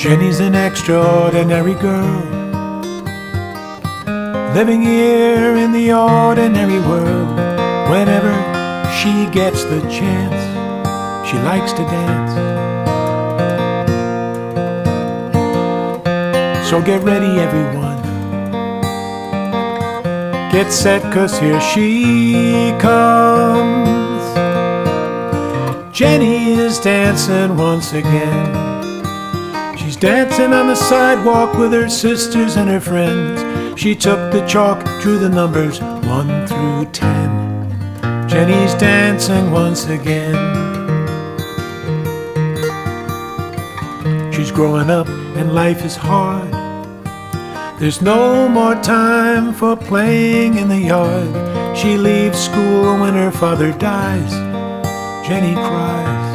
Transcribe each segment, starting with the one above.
Jenny's an extraordinary girl, living here in the ordinary world. Whenever she gets the chance, she likes to dance. So get ready, everyone. Get set, 'cause here she comes. Jenny is dancing once again. She's dancing on the sidewalk with her sisters and her friends. She took the chalk, drew the numbers 1 through 10. Jenny's dancing once again. She's growing up and life is hard. There's no more time for playing in the yard. She leaves school when her father dies. Jenny cries.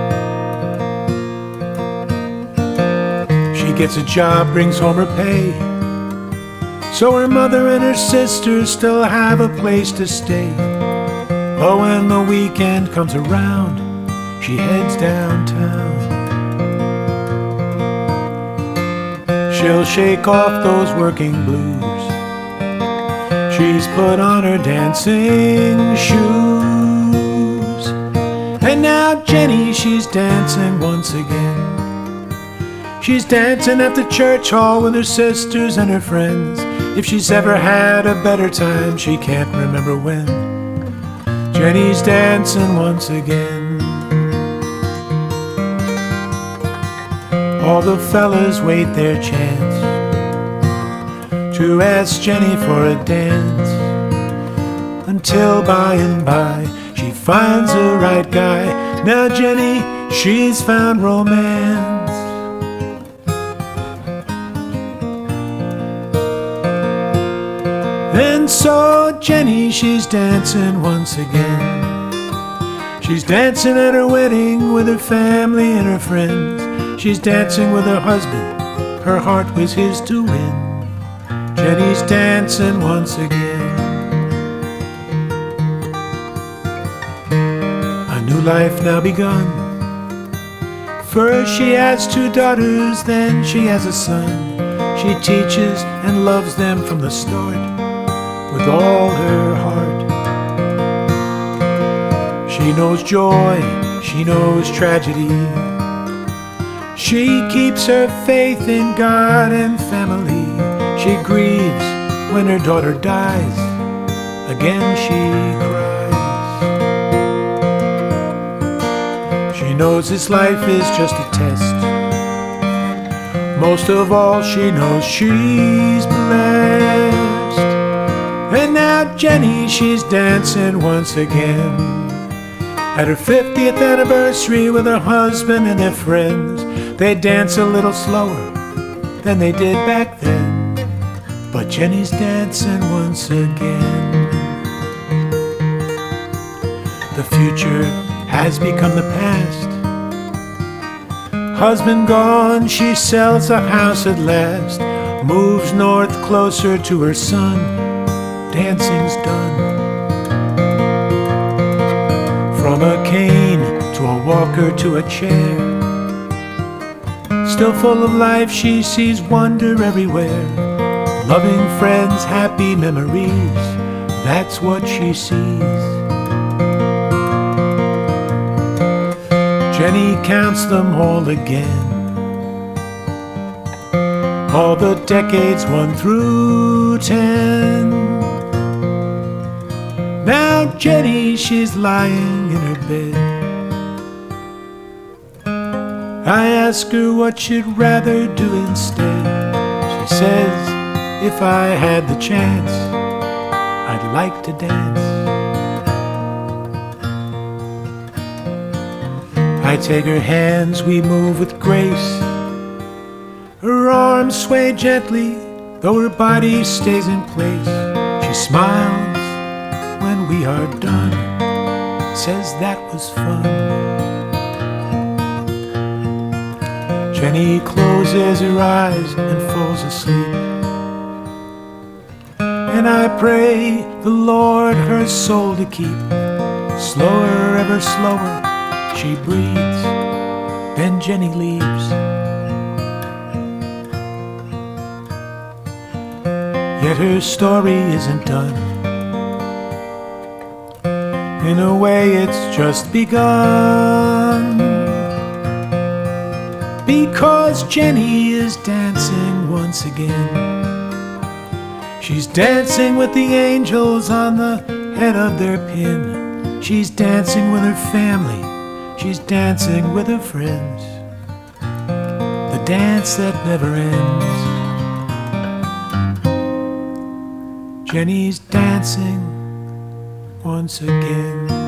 She gets a job, brings home her pay, so her mother and her sisters still have a place to stay. But when the weekend comes around, she heads downtown. She'll shake off those working blues. She's put on her dancing shoes. And now Jenny, she's dancing once again. She's dancing at the church hall with her sisters and her friends. If she's ever had a better time, she can't remember when. Jenny's dancing once again. All the fellas wait their chance to ask Jenny for a dance, until by and by she finds the right guy. Now Jenny, she's found romance. And so Jenny, she's dancing once again. She's dancing at her wedding with her family and her friends. She's dancing with her husband, her heart was his to win. Jenny's dancing once again. A new life now begun. First she has 2 daughters, then she has a son. She teaches and loves them from the start with all her heart. She knows joy, she knows tragedy. She keeps her faith in God and family. She grieves when her daughter dies. Again she cries. She knows this life is just a test. Most of all, she knows she's blessed. And now Jenny, she's dancing once again. At her 50th anniversary with her husband and their friends, they dance a little slower than they did back then. But Jenny's dancing once again. The future has become the past. Husband gone, she sells the house at last. Moves north closer to her son. Dancing's done. From a cane to a walker to a chair, still full of life, she sees wonder everywhere. Loving friends, happy memories, that's what she sees. Jenny counts them all again. All the decades 1 through 10. Now Jenny, she's lying in her bed. I ask her what she'd rather do instead. She says, if I had the chance, I'd like to dance. I take her hands, we move with grace. Her arms sway gently, though her body stays in place. She smiles when we are done, says that was fun. Jenny closes her eyes and falls asleep. And I pray the Lord her soul to keep. Slower, ever slower, she breathes, then Jenny leaves. yet her story isn't done. In a way it's just begun, because Jenny is dancing once again. She's dancing with the angels on the head of their pin. She's dancing with her family, she's dancing with her friends, the dance that never ends. Jenny's dancing once again.